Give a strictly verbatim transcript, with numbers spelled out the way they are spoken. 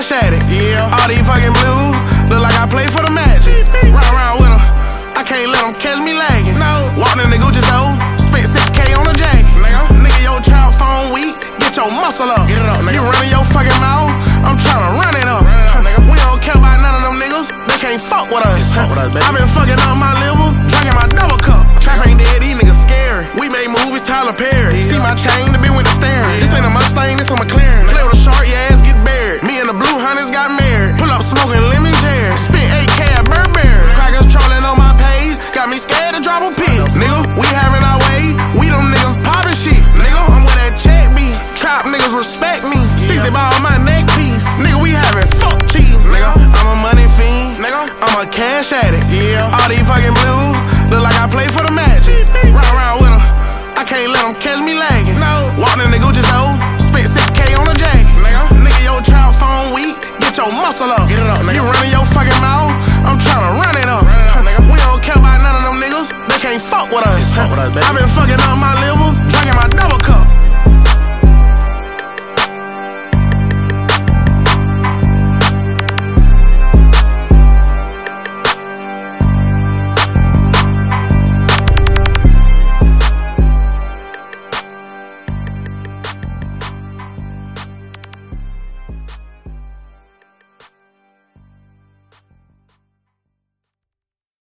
cash addict. Yeah. All these fucking blues look like I play for the Magic. Run around with them, I can't let them catch me lagging. No. Walked in the Gucci store, spent six K on a jacket. Nigga, nigga, your trap phone weak, get your muscle up. Get it up, nigga. You running your fucking mouth, I'm tryna run it up. Run it up, nigga. We don't care about none of them niggas, they can't fuck with us. Fuck with us, baby. I been fucking up my liver, drinking my double cup. Trap ain't dead, these niggas scary. We made movies, Tyler Perry. Yeah. See my chain, the been with the staring. Yeah. This ain't a Mustang, this a McLaren. Play with a shark, your ass get buried. Me and the blue hunters got married. Pull up smoking lemon cherry. Spent eight K at Burberry. Crackers trolling on my page, got me scared to drop a pic. Nigga, we having our way, we them niggas poppin' shit. Nigga, I'm with that check me. Trap niggas respect me. sixty ball on my neck piece. Nigga, we having fuck cheese. Nigga, I'm a money fiend. Nigga, I'm a cash addict. Yeah. All these fucking blues look like I play for the Magic. Run around with them, I can't let them catch me lagging. No. Walked in the Gucci store, spent six K on a jacket. Nigga, nigga, your trap phone weak, get your muscle up. Get it up, nigga. You running your fucking mouth, I'm tryna run it up. Run it up, nigga. We don't care about none of them niggas, they can't fuck with us. Fuck with us, baby. I been fucking up my liver,